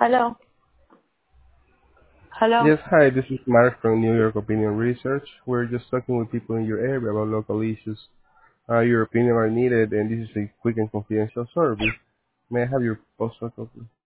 Hello. Hello. Yes, hi, this is Mark from New York Opinion Research. We're just talking with people in your area about local issues. Your opinion are needed, and this is a quick and confidential survey. May I have your postal code, please?